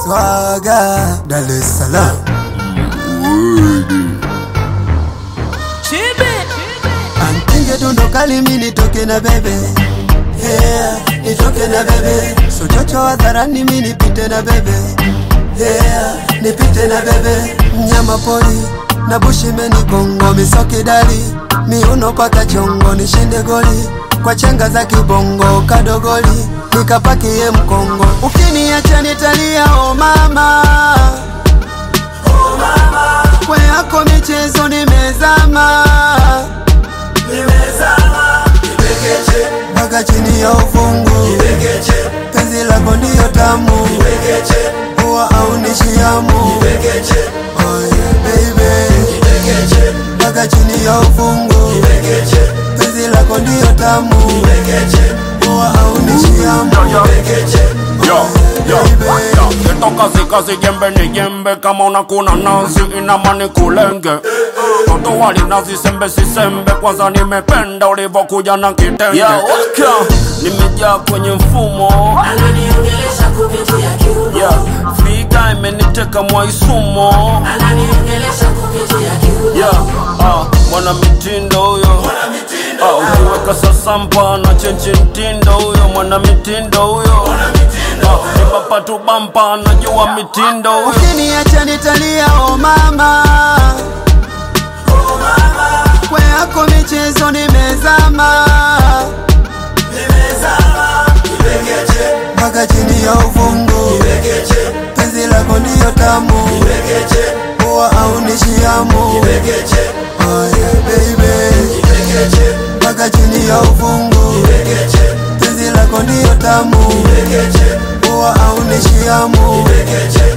Swaga Dar es Salaam. Antinge dundo kali mimi nitoke na bebe. Yeah, nitoke na bebe. So chocho hadharani mimi nipite na bebe. Yeah, nipite na bebe. Mnyama pori na bushi meni bongo misoki dali. Miuno paka chongo nishinde goli. Kwa chenga za kibongo kadogoli. Nikapakie mkongo. Ukiniacha nitalia oh mama. Oh mama. Kwa yako michezo nimezama. Nipekeche baka chini ya ufungu. Nipekeche penzi lako ndiyo tamu. Nipekeche huwa au nishiamu. Nipekeche oh yeah baby. Nipekeche baka chini ya ufungu. Nipekeche penzi lako ndiyo tamu. Nipekeche huwa au nishiamu. Nipekeche Kazi kazi jembe ni jembe. Kama unakuna nazi inamani kulenge. Toto wali nazi sembe si sembe. Kwanza nimependa ulivokuja na kitenge. Nimejaa kwenye mfumo. Ananiongelesha kupitia kiuno. Figa imeniteka mwaisumo. Ananiongelesha kupitia kiuno. Mwana mitindo huyo. Ukiweka sasa mpana chenchi mtindo huyo. Mwana mitindo huyo. Nibapa tu bampa najua mitindo huyo. Ukiniacha nitalia oh mama. Oh mama. Kwa yako michezo nimezama. Nipekeche baka chini ya ufungu. Nipekeche penzi lako ndiyo tamu. Nipekeche huwa au nishiamu. Nipekeche oh yeah baby. Nipekeche baka chini ya ufungu. Nipekeche penzi lako ndiyo tamu. Nipekeche huwa au nishiamu. Nipekeche